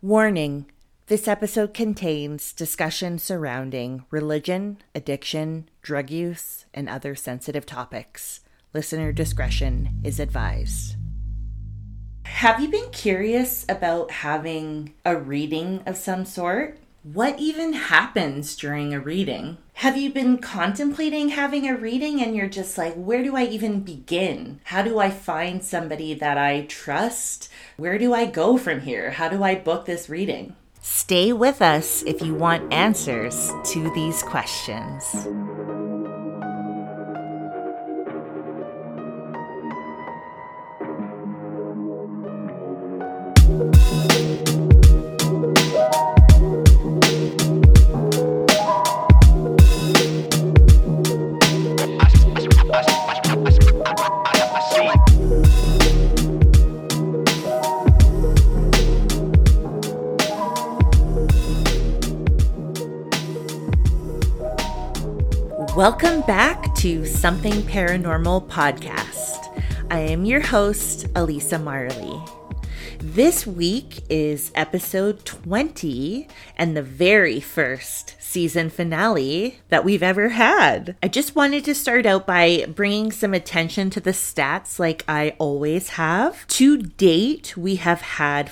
Warning: this episode contains discussion surrounding religion, addiction, drug use, and other sensitive topics. Listener discretion is advised. Have you been curious about having a reading of some sort? What even happens during a reading? Have you been contemplating having a reading and you're just like, where do I even begin? How do I find somebody that I trust? Where do I go from here? How do I book this reading? Stay with us if you want answers to these questions. Welcome back to Something Paranormal Podcast. I am your host, Elisa Marley. This week is episode 20 and the very first season finale that we've ever had. I just wanted to start out by bringing some attention to the stats like I always have. To date, we have had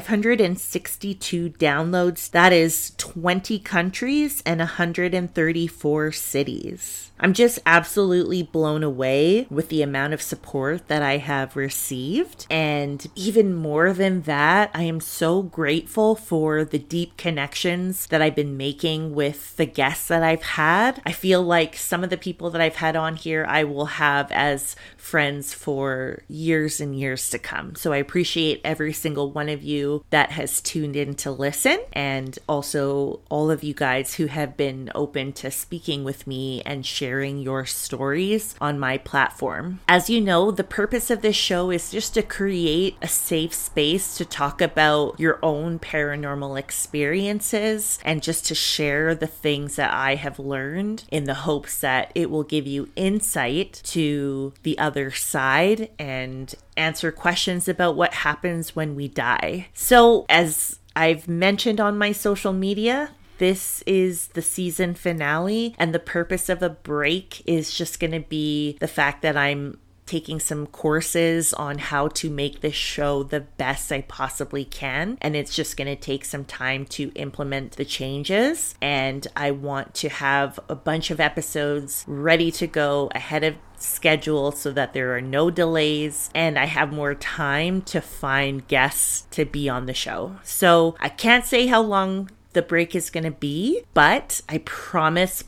562 downloads. That is 20 countries and 134 cities. I'm just absolutely blown away with the amount of support that I have received. And even more than that, I am so grateful for the deep connections that I've been making with the guests that I've had. I feel like some of the people that I've had on here, I will have as friends for years and years to come. So I appreciate every single one of you that has tuned in to listen, and also all of you guys who have been open to speaking with me and sharing your stories on my platform. As you know, the purpose of this show is just to create a safe space to talk about your own paranormal experiences and just to share the things that I have learned in the hopes that it will give you insight to the other side and answer questions about what happens when we die. So, as I've mentioned on my social media, this is the season finale, and the purpose of a break is just going to be the fact that I'm taking some courses on how to make this show the best I possibly can. And it's just going to take some time to implement the changes. And I want to have a bunch of episodes ready to go ahead of schedule so that there are no delays and I have more time to find guests to be on the show. So I can't say how long the break is going to be, but I promise,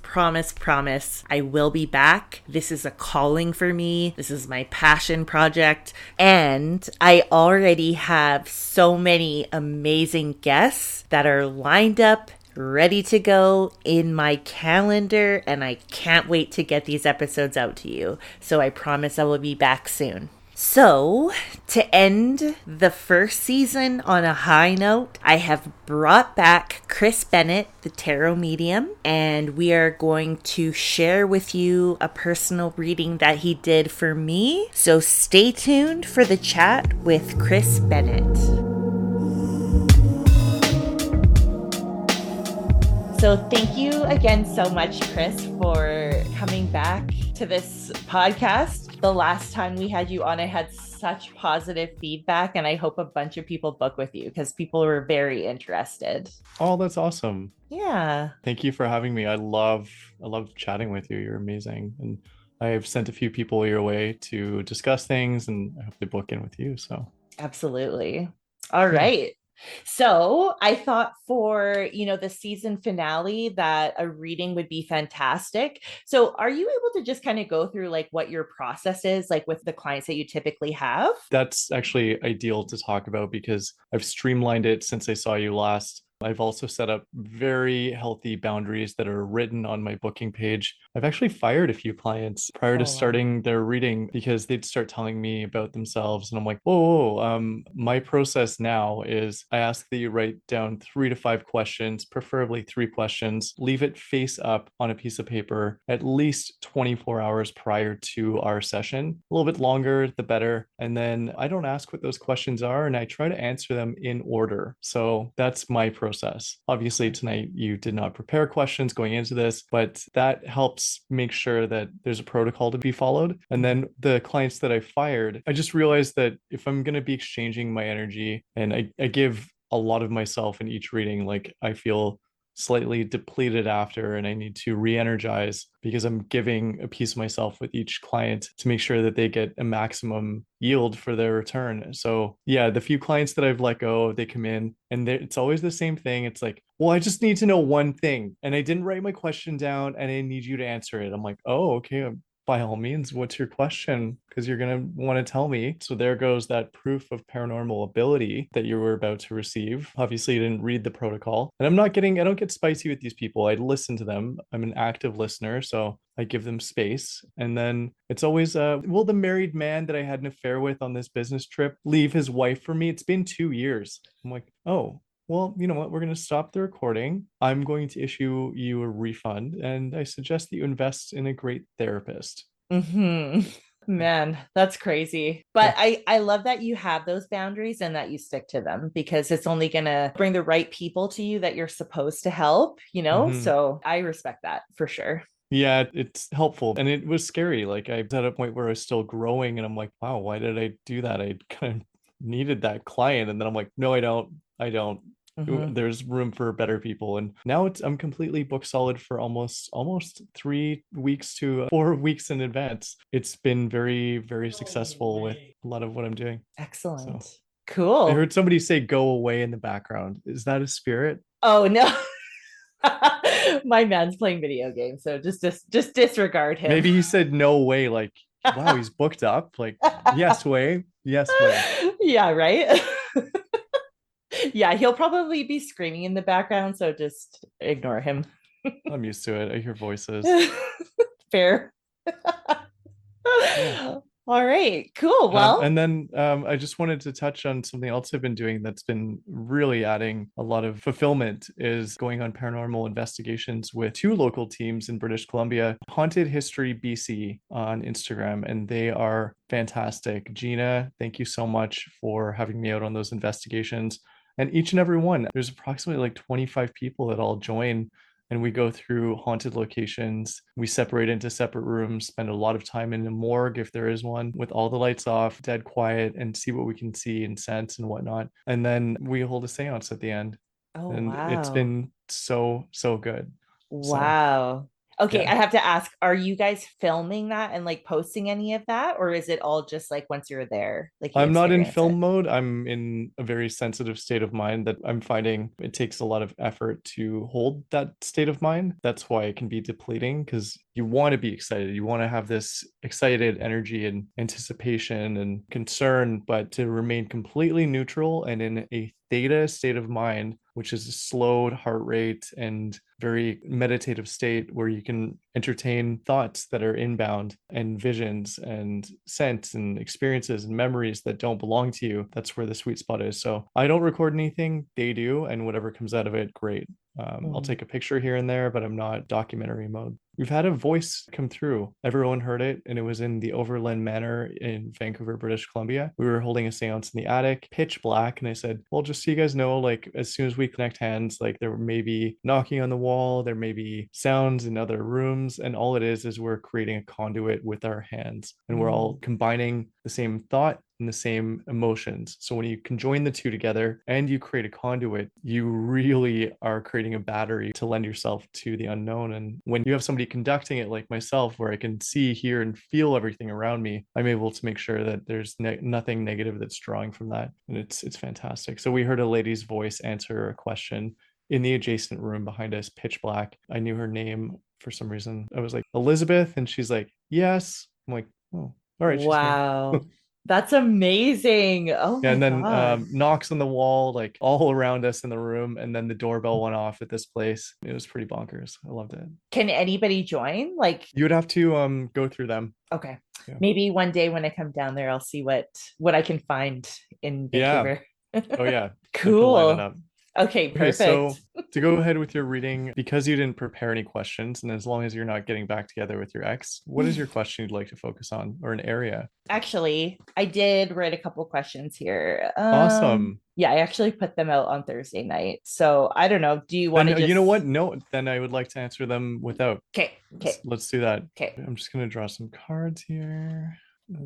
I will be back. This is a calling for me. This is my passion project. And I already have so many amazing guests that are lined up, ready to go in my calendar, and I can't wait to get these episodes out to you. So I promise I will be back soon. So, to end the first season on a high note, I have brought back Chris Bennett, the tarot medium, and we are going to share with you a personal reading that he did for me. So stay tuned for the chat with Chris Bennett. So thank you again so much, Chris, for coming back to this podcast. The last time we had you on, I had such positive feedback, and I hope a bunch of people book with you because people were very interested. Oh, that's awesome. Yeah. Thank you for having me. I love chatting with you. You're amazing. And I've sent a few people your way to discuss things, and I hope they book in with you. So absolutely. All right. So I thought for, the season finale that a reading would be fantastic. So are you able to just kind of go through like what your process is like with the clients that you typically have? That's actually ideal to talk about because I've streamlined it since I saw you last. I've also set up very healthy boundaries that are written on my booking page. I've actually fired a few clients prior to Oh, wow. starting their reading because they'd start telling me about themselves. And I'm like, whoa, my process now is I ask that you write down 3 to 5 questions, preferably 3 questions, leave it face up on a piece of paper at least 24 hours prior to our session. A little bit longer, the better. And then I don't ask what those questions are and I try to answer them in order. So that's my process. Obviously, tonight you did not prepare questions going into this, but that helps make sure that there's a protocol to be followed. And then the clients that I fired, I just realized that if I'm going to be exchanging my energy and I give a lot of myself in each reading, like I feel slightly depleted after and I need to re-energize because I'm giving a piece of myself with each client to make sure that they get a maximum yield for their return. So yeah, the few clients that I've let go, they come in and it's always the same thing. It's like, well, I just need to know one thing and I didn't write my question down and I need you to answer it. I'm like, oh, okay, by all means, what's your question? Because you're going to want to tell me. So there goes that proof of paranormal ability that you were about to receive. Obviously, you didn't read the protocol. And I don't get spicy with these people. I listen to them. I'm an active listener. So I give them space. And then it's always, will the married man that I had an affair with on this business trip leave his wife for me? It's been 2 years. I'm like, oh, well, you know what? We're going to stop the recording. I'm going to issue you a refund, and I suggest that you invest in a great therapist. Hmm. Man, that's crazy. But Yeah. I love that you have those boundaries and that you stick to them because it's only going to bring the right people to you that you're supposed to help, you know? Mhm. So I respect that for sure. Yeah, it's helpful. And it was scary. Like I was at a point where I was still growing, and I'm like, wow, why did I do that? I kind of needed that client. And then I'm like, no, I don't. I don't. Hmm. There's room for better people. And now I'm completely book solid for almost 3 weeks to 4 weeks in advance. It's been very, very successful with a lot of what I'm doing. So Excellent. I Cool. heard somebody say go away in the background. Is that a spirit? Oh no. My man's playing video games, so just disregard him. Maybe he said no way, like, wow, he's booked up. Like, yes, way, yes, way. Yeah, right. Yeah, he'll probably be screaming in the background, so just ignore him. I'm used to it. I hear voices. Fair. Yeah. All right, cool. Well, And then I just wanted to touch on something else I've been doing that's been really adding a lot of fulfillment is going on paranormal investigations with two local teams in British Columbia, Haunted History BC on Instagram, and they are fantastic. Gina, thank you so much for having me out on those investigations. And each and every one, there's approximately like 25 people that all join and we go through haunted locations. We separate into separate rooms, spend a lot of time in the morgue if there is one, with all the lights off, dead quiet, and see what we can see and sense and whatnot. And then we hold a seance at the end. oh And it's wow. been so, so good. So, Wow. Okay, I yeah. have to ask, are you guys filming that and like posting any of that, or is it all just like once you're there, like you I'm not in experience it? film mode. I'm in a very sensitive state of mind that I'm finding it takes a lot of effort to hold that state of mind. That's why it can be depleting because you want to be excited. You want to have this excited energy and anticipation and concern, but to remain completely neutral and in a theta state of mind, which is a slowed heart rate and very meditative state where you can entertain thoughts that are inbound and visions and scents and experiences and memories that don't belong to you. That's where the sweet spot is. So I don't record anything, they do, and whatever comes out of it, great. I'll Mm. take a picture here and there, but I'm not documentary mode. We've had a voice come through. Everyone heard it, and it was in the Overland Manor in Vancouver, British Columbia. We were holding a seance in the attic, pitch black, and I said, well, just so you guys know, like as soon as we connect hands, like there may be knocking on the wall, there may be sounds in other rooms, and all it is we're creating a conduit with our hands, and we're all Mm. combining the same thought and the same emotions. So when you conjoin the two together and you create a conduit, you really are creating a battery to lend yourself to the unknown. And when you have somebody conducting it like myself, where I can see, hear, and feel everything around me, I'm able to make sure that there's nothing negative that's drawing from that. And it's fantastic. So we heard a lady's voice answer a question in the adjacent room behind us, pitch black. I knew her name for some reason. I was like, Elizabeth. And she's like, yes. I'm like, oh, all right, she's here. Wow. That's amazing. Oh Yeah, my and then God. knocks on the wall, like all around us in the room, and then the doorbell went off at this place. It was pretty bonkers. I loved it. Can anybody join? Like, You would have to go through them. okay. Yeah. Maybe one day when I come down there, I'll see what I can find in Yeah. Vancouver. Oh yeah. I can line it Cool. up. Okay, Okay, perfect. so to go ahead with your reading, because you didn't prepare any questions, and as long as you're not getting back together with your ex, what is your question you'd like to focus on or an area? Actually, I did write a couple questions here. Awesome. Yeah, I actually put them out on Thursday night. So I don't know. Do you want Then to you know what? just No, then I would like to answer them without. okay, okay, Let's do that. okay. I'm just gonna draw some cards here.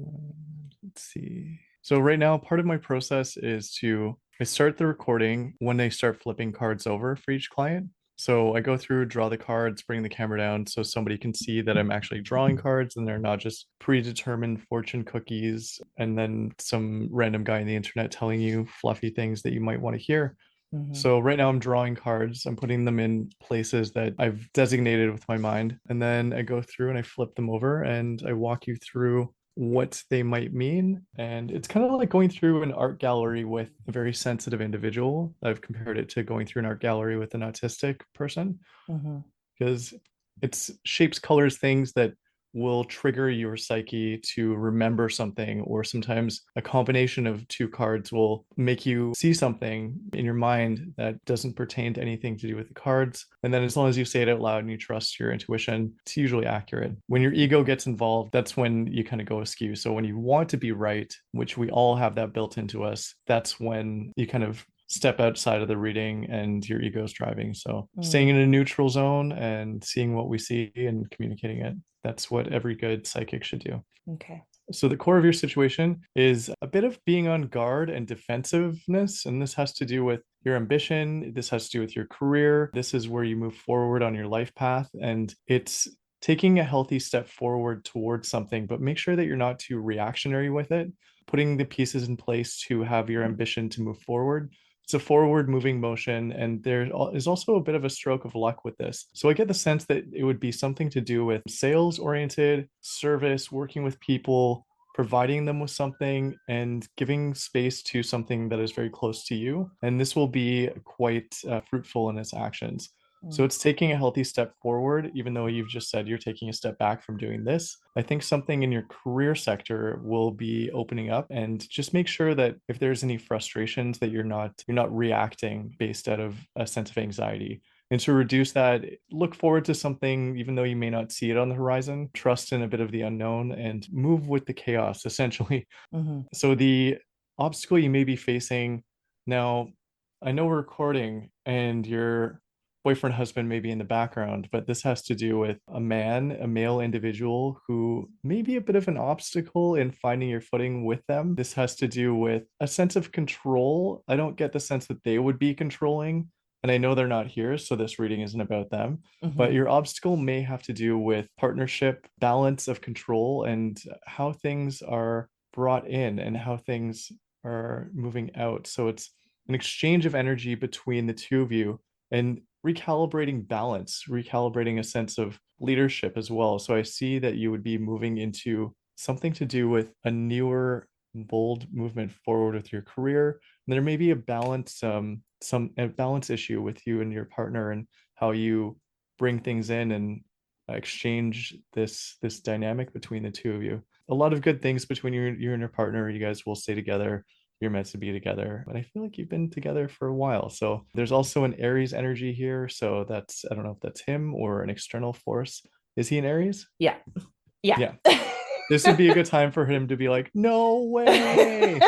Let's see. So right now, part of my process is I start the recording when they start flipping cards over for each client. So I go through, draw the cards, bring the camera down so somebody can see that I'm actually drawing cards and they're not just predetermined fortune cookies and then some random guy on the internet telling you fluffy things that you might want to hear. Mhm. So right now I'm drawing cards. I'm putting them in places that I've designated with my mind. And then I go through and I flip them over and I walk you through what they might mean. And it's kind of like going through an art gallery with a very sensitive individual. I've compared it to going through an art gallery with an autistic person Mhm. because it's shapes, colors, things that will trigger your psyche to remember something, or sometimes a combination of two cards will make you see something in your mind that doesn't pertain to anything to do with the cards. And then as long as you say it out loud and you trust your intuition, it's usually accurate. When your ego gets involved, that's when you kind of go askew. So when you want to be right, which we all have that built into us, that's when you kind of step outside of the reading and your ego's driving. So staying Mm, in a neutral zone and seeing what we see and communicating it. That's what every good psychic should do. okay. So the core of your situation is a bit of being on guard and defensiveness. And this has to do with your ambition. This has to do with your career. This is where you move forward on your life path. And it's taking a healthy step forward towards something, but make sure that you're not too reactionary with it, putting the pieces in place to have your ambition to move forward. It's a forward moving motion, and there is also a bit of a stroke of luck with this. So I get the sense that it would be something to do with sales oriented service, working with people, providing them with something, and giving space to something that is very close to you. And this will be quite fruitful in its actions. So Mm, it's taking a healthy step forward, even though you've just said you're taking a step back from doing this. I think something in your career sector will be opening up, and just make sure that if there's any frustrations that you're not reacting based out of a sense of anxiety. And to reduce that, look forward to something, even though you may not see it on the horizon. Trust in a bit of the unknown and move with the chaos, essentially. mhm. So the obstacle you may be facing now, I know we're recording and your boyfriend, husband may be in the background, but this has to do with a man, a male individual who may be a bit of an obstacle in finding your footing with them. This has to do with a sense of control. I don't get the sense that they would be controlling, and I know they're not here, so this reading isn't about them. But Mhm. your obstacle may have to do with partnership, balance of control, and how things are brought in and how things are moving out. So it's an exchange of energy between the two of you and recalibrating balance, recalibrating a sense of leadership as well. So I see that you would be moving into something to do with a newer, bold movement forward with your career. And there may be a balance, some a balance issue with you and your partner and how you bring things in and exchange this dynamic between the two of you. A lot of good things between you and your partner. You guys will stay together. You're meant to be together. But I feel like you've been together for a while. So there's also an Aries energy here. So that's, I don't know if that's him or an external force. Is he an Aries? Yeah. Yeah. Yeah. This would be a good time for him to be like, no way.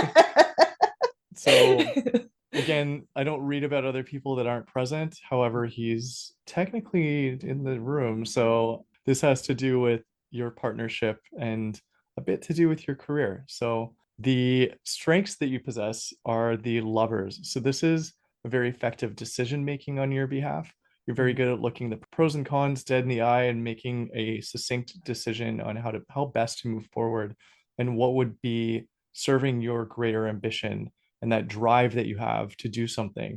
So again, I don't read about other people that aren't present. However, he's technically in the room. So this has to do with your partnership and a bit to do with your career. So the strengths that you possess are the lovers. So this is a very effective decision making on your behalf. You're very Mhm. good at looking the pros and cons dead in the eye and making a succinct decision on how best to move forward and what would be serving your greater ambition and that drive that you have to do something.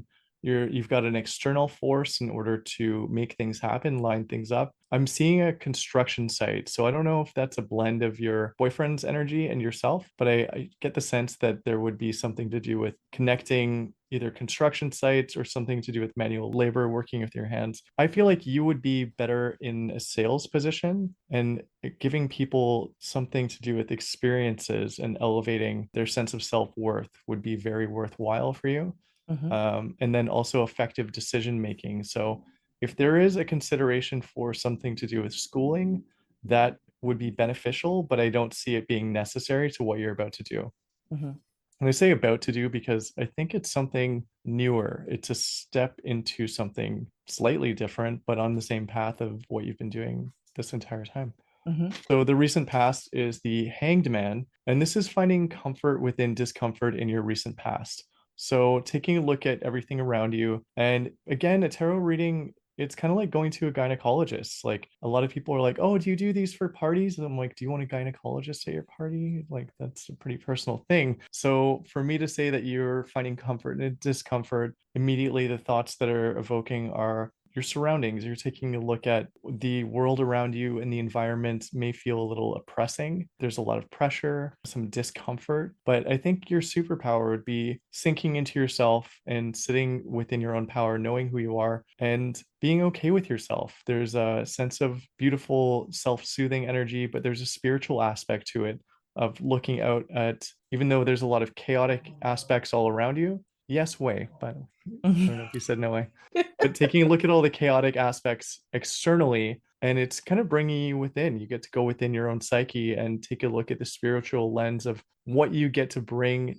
You've got an external force in order to make things happen, line things up. I'm seeing a construction site. So I don't know if that's a blend of your boyfriend's energy and yourself, but I get the sense that there would be something to do with connecting either construction sites or something to do with manual labor, working with your hands. I feel like you would be better in a sales position, and giving people something to do with experiences and elevating their sense of self-worth would be very worthwhile for you. Mm-hmm. And then also effective decision making. So if there is a consideration for something to do with schooling, that would be beneficial, but I don't see it being necessary to what you're about to do. Mm-hmm. And I say about to do because I think it's something newer. It's a step into something slightly different, but on the same path of what you've been doing this entire time. Mm-hmm. So the recent past is the Hanged Man, and this is finding comfort within discomfort in your recent past. So taking a look at everything around you, and again, a tarot reading, it's kind of like going to a gynecologist. Like a lot of people are like, "Oh, do you do these for parties?" And I'm like, "Do you want a gynecologist at your party?" Like that's a pretty personal thing. So for me to say that you're finding comfort in discomfort, immediately the thoughts that are evoking are your surroundings. You're taking a look at the world around you, and the environment may feel a little oppressing. There's a lot of pressure, some discomfort, but I think your superpower would be sinking into yourself and sitting within your own power, knowing who you are and being okay with yourself. There's a sense of beautiful self-soothing energy, but there's a spiritual aspect to it of looking out at, even though there's a lot of chaotic aspects all around you. Yes, way, but I don't know if you said no way, but taking a look at all the chaotic aspects externally, and it's kind of bringing you within. You get to go within your own psyche and take a look at the spiritual lens of what you get to bring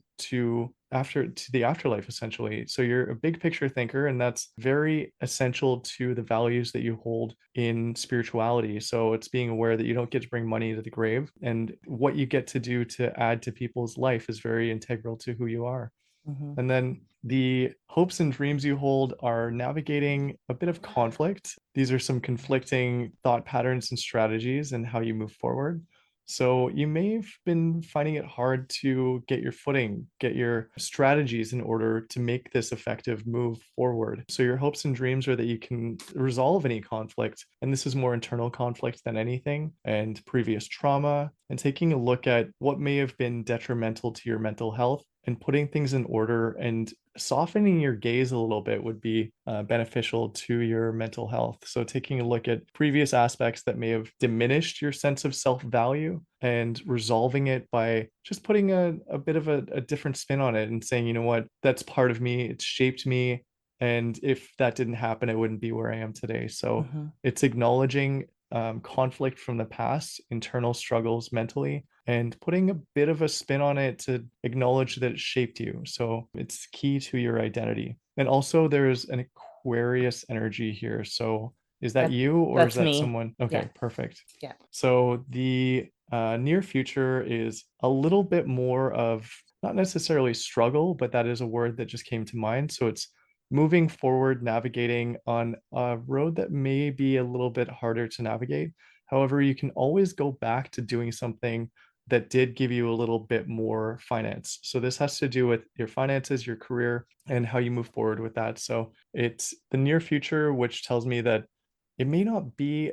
to the afterlife, essentially. So you're a big picture thinker, and that's very essential to the values that you hold in spirituality. So it's being aware that you don't get to bring money to the grave, and what you get to do to add to people's life is very integral to who you are. Mm-hmm. And then the hopes and dreams you hold are navigating a bit of conflict. These are some conflicting thought patterns and strategies and how you move forward. So you may have been finding it hard to get your footing, get your strategies in order to make this effective move forward. So your hopes and dreams are that you can resolve any conflict. And this is more internal conflict than anything, and previous trauma, and taking a look at what may have been detrimental to your mental health and putting things in order, and softening your gaze a little bit would be beneficial to your mental health. So taking a look at previous aspects that may have diminished your sense of self-value and resolving it by just putting a bit of a different spin on it and saying, you know what, that's part of me, it's shaped me. And if that didn't happen, I wouldn't be where I am today. So Mm-hmm. it's acknowledging conflict from the past, internal struggles mentally, and putting a bit of a spin on it to acknowledge that it shaped you. So it's key to your identity. And also, there's an Aquarius energy here. So is that That you, or is that's that me. someone? Yeah. Okay, perfect. Yeah. So the near future is a little bit more of not necessarily struggle, but that is a word that just came to mind. So it's moving forward, navigating on a road that may be a little bit harder to navigate. However, you can always go back to doing something that did give you a little bit more finance. So this has to do with your finances, your career, and how you move forward with that. So it's the near future, which tells me that it may not be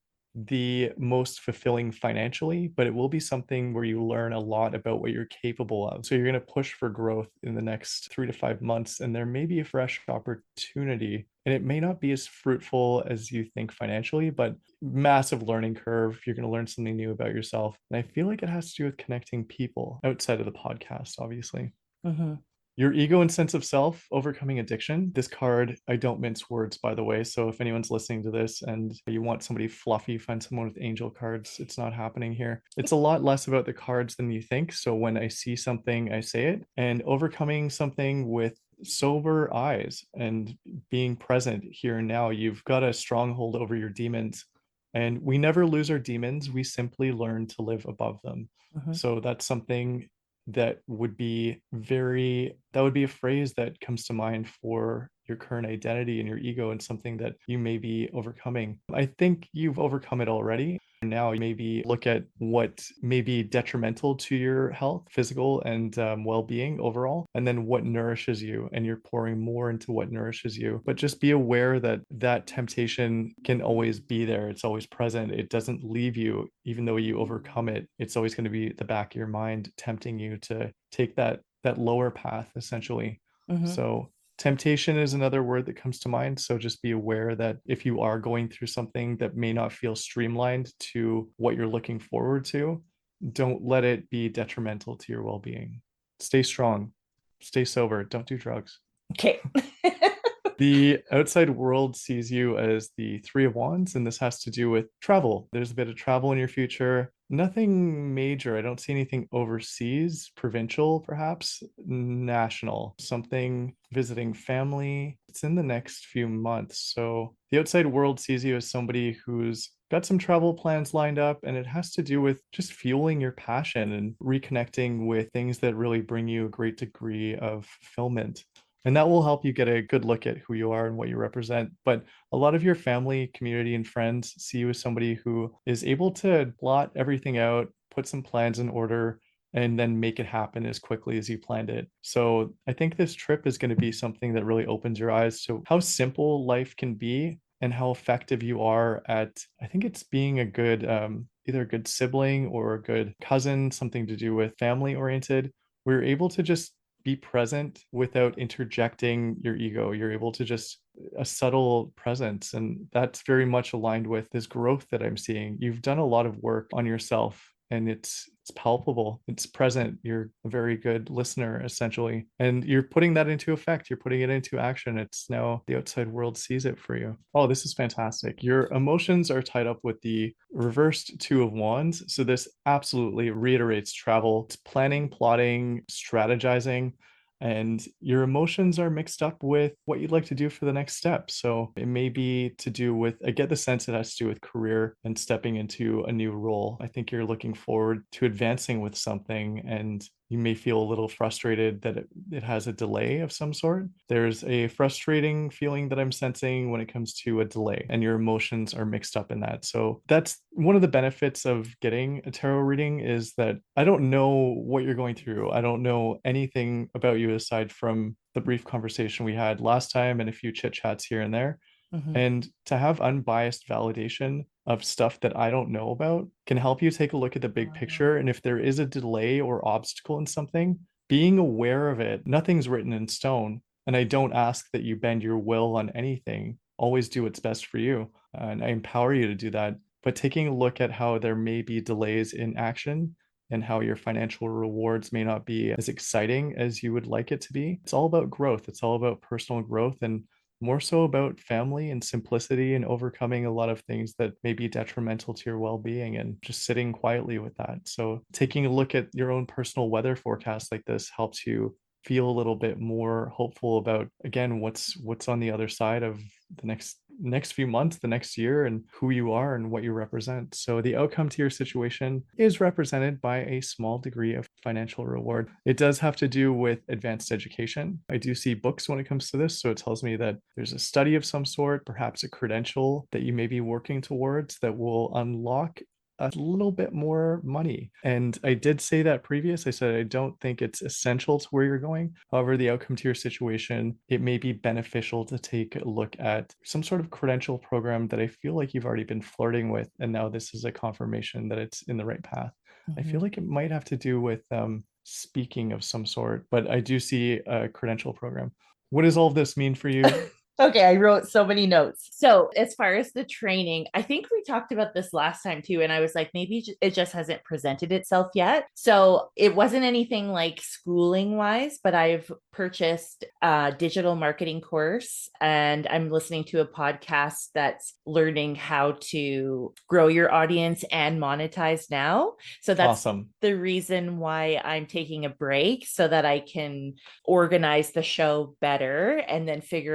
the most fulfilling financially, but it will be something where you learn a lot about what you're capable of. So you're going to push for growth in the next 3 to 5 months, and there may be a fresh opportunity. And it may not be as fruitful as you think financially, but massive learning curve. You're going to learn something new about yourself. And I feel like it has to do with connecting people outside of the podcast, obviously. Mm-hmm. Your ego and sense of self, overcoming addiction. This card, I don't mince words, by the way. So if anyone's listening to this and you want somebody fluffy, find someone with angel cards. It's not happening here. It's a lot less about the cards than you think. So when I see something, I say it. And overcoming something with sober eyes and being present here and now, you've got a stronghold over your demons. And we never lose our demons. We simply learn to live above them. Mm-hmm. So that's something that would be a phrase that comes to mind for your current identity and your ego, and something that you may be overcoming. I think you've overcome it already. Now, maybe look at what may be detrimental to your health, physical and well-being overall, and then what nourishes you, and you're pouring more into what nourishes you. But just be aware that that temptation can always be there. It's always present. It doesn't leave you, even though you overcome it. It's always going to be at the back of your mind, tempting you to take that lower path, essentially. Mm-hmm. So temptation is another word that comes to mind. So just be aware that if you are going through something that may not feel streamlined to what you're looking forward to, don't let it be detrimental to your well-being. Stay strong, stay sober, don't do drugs. Okay. The outside world sees you as the Three of Wands, and this has to do with travel. There's a bit of travel in your future. Nothing major. I don't see anything overseas, provincial, perhaps, national, something visiting family. It's in the next few months. So the outside world sees you as somebody who's got some travel plans lined up, and it has to do with just fueling your passion and reconnecting with things that really bring you a great degree of fulfillment. And that will help you get a good look at who you are and what you represent. But a lot of your family, community, and friends see you as somebody who is able to plot everything out, put some plans in order, and then make it happen as quickly as you planned it. So I think this trip is going to be something that really opens your eyes to how simple life can be and how effective you are at, I think it's being a good, either a good sibling or a good cousin, something to do with family oriented. We're able to just be present without interjecting your ego. You're able to just a subtle presence. And that's very much aligned with this growth that I'm seeing. You've done a lot of work on yourself, and it's palpable, it's present. You're a very good listener, essentially, and you're putting that into effect, you're putting it into action. It's now the outside world sees it for you. Oh, this is fantastic. Your emotions are tied up with the reversed Two of Wands, so this absolutely reiterates travel. It's planning, plotting, strategizing, and your emotions are mixed up with what you'd like to do for the next step. So it may be to do with, I get the sense it has to do with career and stepping into a new role. I think you're looking forward to advancing with something, and you may feel a little frustrated that it has a delay of some sort. There's a frustrating feeling that I'm sensing when it comes to a delay, and your emotions are mixed up in that. So that's one of the benefits of getting a tarot reading, is that I don't know what you're going through. I don't know anything about you aside from the brief conversation we had last time and a few chit chats here and there. Mm-hmm. And to have unbiased validation of stuff that I don't know about can help you take a look at the big picture. And if there is a delay or obstacle in something, being aware of it, nothing's written in stone. And I don't ask that you bend your will on anything. Always do what's best for you. And I empower you to do that. But taking a look at how there may be delays in action and how your financial rewards may not be as exciting as you would like it to be. It's all about growth. It's all about personal growth, and more so about family and simplicity and overcoming a lot of things that may be detrimental to your well-being, and just sitting quietly with that. So taking a look at your own personal weather forecast like this helps you feel a little bit more hopeful about, again, what's on the other side of the next few months, the next year, and who you are and what you represent. So the outcome to your situation is represented by a small degree of financial reward. It does have to do with advanced education. I do see books when it comes to this, so it tells me that there's a study of some sort, perhaps a credential that you may be working towards that will unlock a little bit more money. And I did say that previous. I said I don't think it's essential to where you're going. However, the outcome to your situation, it may be beneficial to take a look at some sort of credential program that I feel like you've already been flirting with, and now this is a confirmation that it's in the right path. I feel like it might have to do with speaking of some sort, but I do see a credential program. What does all of this mean for you? Okay, I wrote so many notes. So, as far as the training, I think we talked about this last time too. And I was like, maybe it just hasn't presented itself yet. So, it wasn't anything like schooling wise, but I've purchased a digital marketing course, and I'm listening to a podcast that's learning how to grow your audience and monetize now. So, that's Awesome. the reason why I'm taking a break, so that I can organize the show better and then figure out ways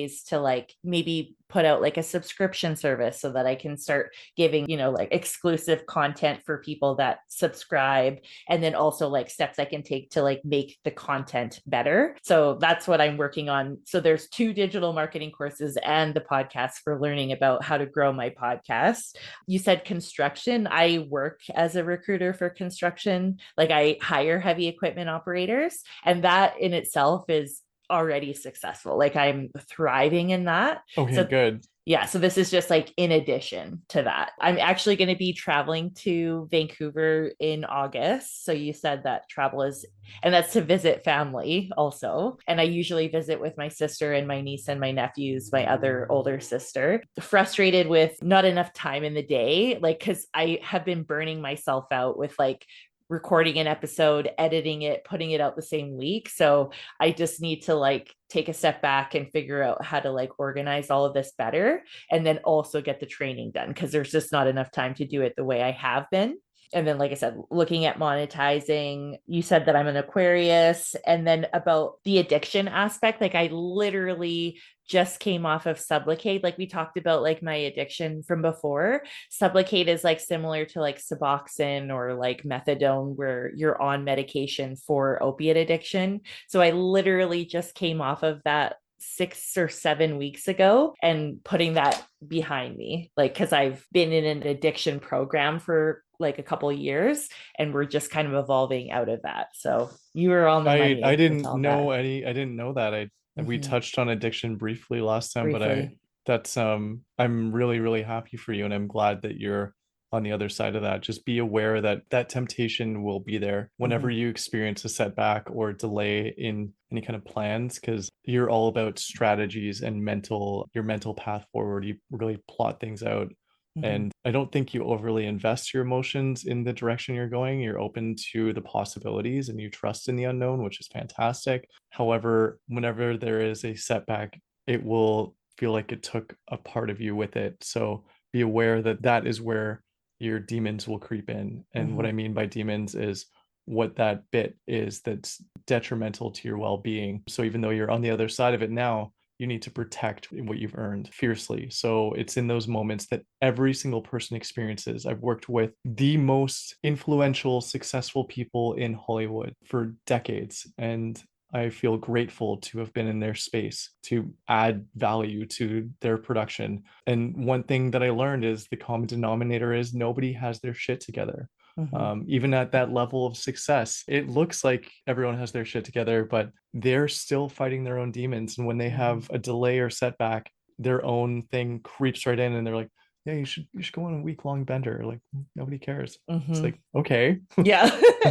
ways to like maybe put out like a subscription service so that I can start giving, like exclusive content for people that subscribe, and then also like steps I can take to like make the content better. So that's what I'm working on. So there's 2 digital marketing courses and the podcast for learning about how to grow my podcast. You said construction. I work as a recruiter for construction. Like I hire heavy equipment operators, and that in itself is already successful. Like I'm thriving in that. Okay, So good. yeah, so this is just like in addition to that. I'm actually going to be traveling to Vancouver in August. So you said that travel is, and that's to visit family also. And I usually visit with my sister and my niece and my nephews, my other older sister. Frustrated with not enough time in the day, like, because I have been burning myself out with like recording an episode, editing it, putting it out the same week. So I just need to like take a step back and figure out how to like organize all of this better, and then also get the training done, because there's just not enough time to do it the way I have been. And then, like I said, looking at monetizing, you said that I'm an Aquarius. And then about the addiction aspect, like I literally just came off of Sublocade. Like we talked about like my addiction from before. Sublocade is like similar to like Suboxone or like methadone, where you're on medication for opiate addiction. So I literally just came off of that 6 or 7 weeks ago and putting that behind me, like because I've been in an addiction program for like a couple of years, and we're just kind of evolving out of that. So you were on the money I with didn't all know that. I didn't know that. We Mhm. touched on addiction briefly last time, but Briefly. that's I'm really, really happy for you, and I'm glad that you're on the other side of that. Just be aware that that temptation will be there whenever Mhm. you experience a setback or delay in any kind of plans, because you're all about strategies and your mental path forward. You really plot things out. Mhm. And I don't think you overly invest your emotions in the direction you're going. You're open to the possibilities and you trust in the unknown, which is fantastic. However, whenever there is a setback, it will feel like it took a part of you with it. So be aware that that is where your demons will creep in. And what I Mhm. mean by demons is what that bit is that's detrimental to your well being. So even though you're on the other side of it now, you need to protect what you've earned fiercely. So it's in those moments that every single person experiences. I've worked with the most influential, successful people in Hollywood for decades. And I feel grateful to have been in their space to add value to their production. And one thing that I learned is the common denominator is nobody has their shit together. Mhm. Even at that level of success, it looks like everyone has their shit together, but they're still fighting their own demons. And when they Mhm. have a delay or setback, their own thing creeps right in and they're like, yeah, you should go on a week-long bender. Like nobody cares. It's Mhm. like, okay. Yeah.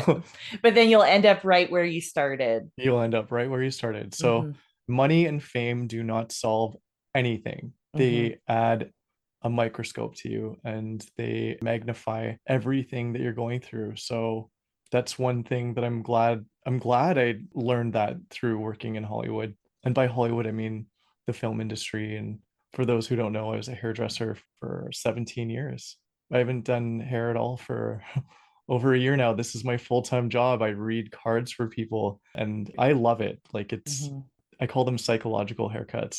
But then you'll end up right where you started. You'll end up right where you started. So Mhm. money and fame do not solve anything. Mhm. They add a microscope to you and they magnify everything that you're going through. So that's one thing that I'm glad I learned that through working in Hollywood. And by Hollywood, I mean the film industry. And for those who don't know, I was a hairdresser for 17 years. I haven't done hair at all for over a year now. This is my full-time job. I read cards for people and I love it. Like Mhm. I call them psychological haircuts.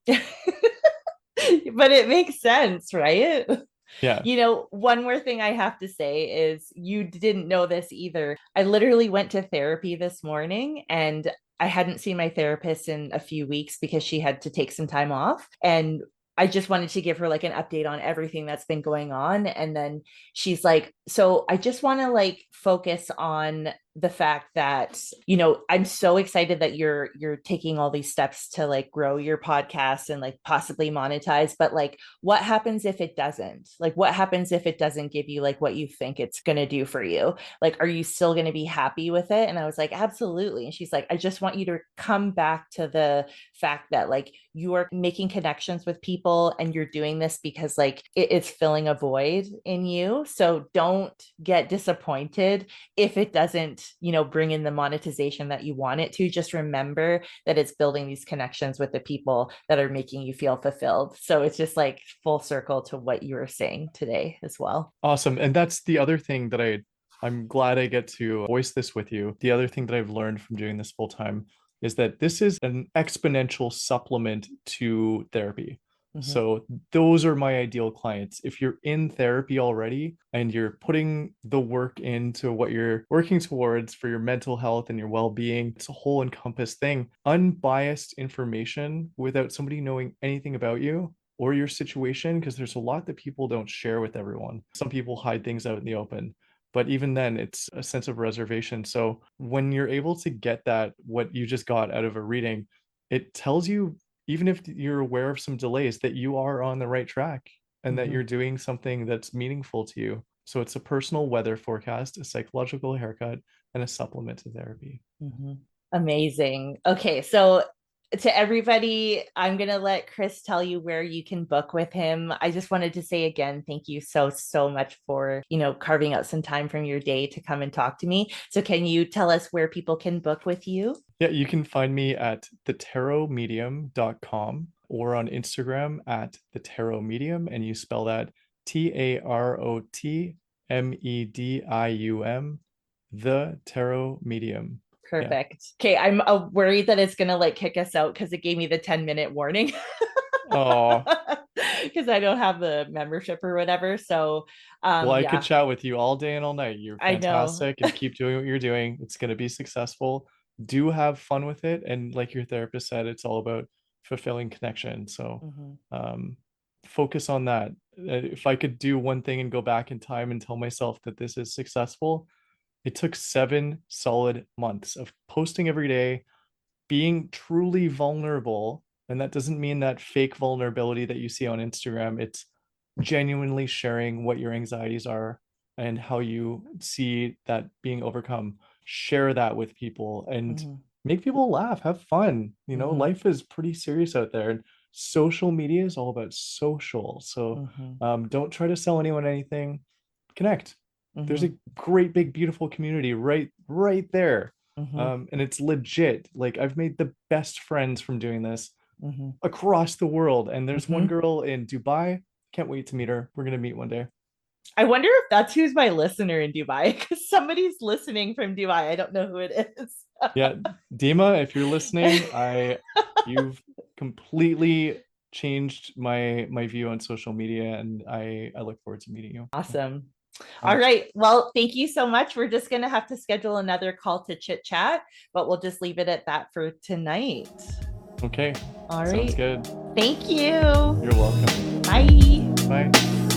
But it makes sense, right? Yeah. One more thing I have to say is you didn't know this either. I literally went to therapy this morning, and I hadn't seen my therapist in a few weeks because she had to take some time off. And I just wanted to give her like an update on everything that's been going on. And then she's like, so I just want to like focus on the fact that I'm so excited that you're taking all these steps to like grow your podcast and like possibly monetize, but like what happens if it doesn't? Like what happens if it doesn't give you like what you think it's going to do for you? Like are you still going to be happy with it? And I was like, absolutely. And she's like, I just want you to come back to the fact that like you are making connections with people and you're doing this because like it's filling a void in you. So don't get disappointed if it doesn't, bring in the monetization that you want it to. Just remember that it's building these connections with the people that are making you feel fulfilled. So it's just like full circle to what you were saying today as well. Awesome. And that's the other thing I'm glad I get to voice this with you. The other thing that I've learned from doing this full time is that this is an exponential supplement to therapy. So those are my ideal clients. If you're in therapy already and you're putting the work into what you're working towards for your mental health and your well-being, it's a whole encompass thing. Unbiased information without somebody knowing anything about you or your situation, because there's a lot that people don't share with everyone. Some people hide things out in the open, but even then it's a sense of reservation. So when you're able to get that, what you just got out of a reading, it tells you, even if you're aware of some delays, that you are on the right track and that you're doing something that's meaningful to you. So it's a personal weather forecast, a psychological haircut, and a supplement to therapy. Amazing. Okay, so to everybody, I'm going to let Chris tell you where you can book with him. I just wanted to say again, thank you so much for, carving out some time from your day to come and talk to me. So can you tell us where people can book with you? Yeah, you can find me at thetarotmedium.com or on Instagram at thetarotmedium, and you spell that TAROTMEDIUM, the Tarot Medium. Perfect. Okay, I'm worried that it's gonna kick us out because it gave me the 10-minute warning. Oh, because I don't have the membership or whatever. So well, I could chat with you all day and all night. You're fantastic, and keep doing what you're doing. It's going to be successful. Do have fun with it, and like your therapist said, it's all about fulfilling connection. So focus on that. If I could do one thing and go back in time and tell myself that this is successful, it took 7 solid months of posting every day, being truly vulnerable. And that doesn't mean that fake vulnerability that you see on Instagram. It's genuinely sharing what your anxieties are and how you see that being overcome. Share that with people and make people laugh, have fun. Life is pretty serious out there. And social media is all about social. So don't try to sell anyone anything. Connect. There's a great, big, beautiful community right there. And it's legit. Like, I've made the best friends from doing this across the world. And there's one girl in Dubai. Can't wait to meet her. We're going to meet one day. I wonder if that's who's my listener in Dubai, because somebody's listening from Dubai. I don't know who it is. Yeah, Dima, if you're listening, you've completely changed my view on social media, and I look forward to meeting you. Awesome. All right. Well, thank you so much. We're just going to have to schedule another call to chit chat, but we'll just leave it at that for tonight. Okay. All right. Sounds good. Thank you. You're welcome. Bye. Bye.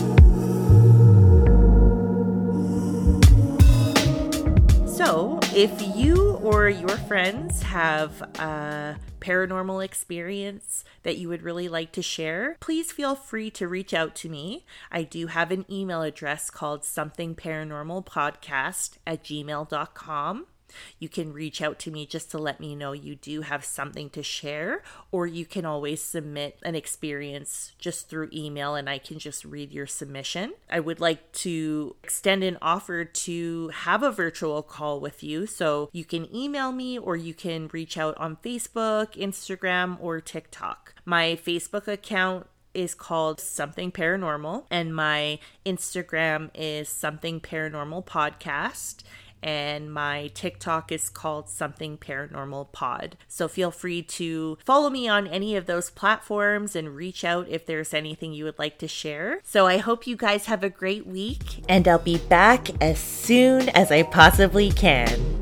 So, if you or your friends have a paranormal experience that you would really like to share, please feel free to reach out to me. I do have an email address called somethingparanormalpodcast@gmail.com. You can reach out to me just to let me know you do have something to share, or you can always submit an experience just through email and I can just read your submission. I would like to extend an offer to have a virtual call with you, so you can email me or you can reach out on Facebook, Instagram, or TikTok. My Facebook account is called Something Paranormal and my Instagram is Something Paranormal Podcast. And my TikTok is called Something Paranormal Pod. So feel free to follow me on any of those platforms and reach out if there's anything you would like to share. So I hope you guys have a great week. And I'll be back as soon as I possibly can.